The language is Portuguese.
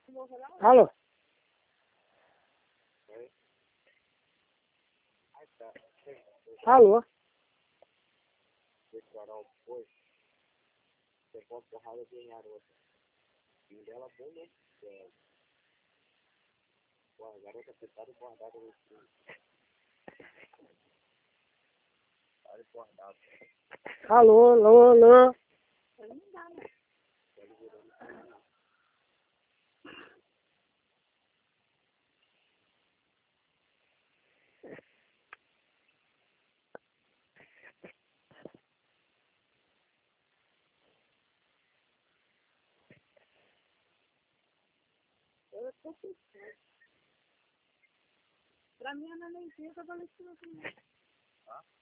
Alô? Alô? Alô, alô, alô? Pra mim, a nenenzinha tava ali em cima.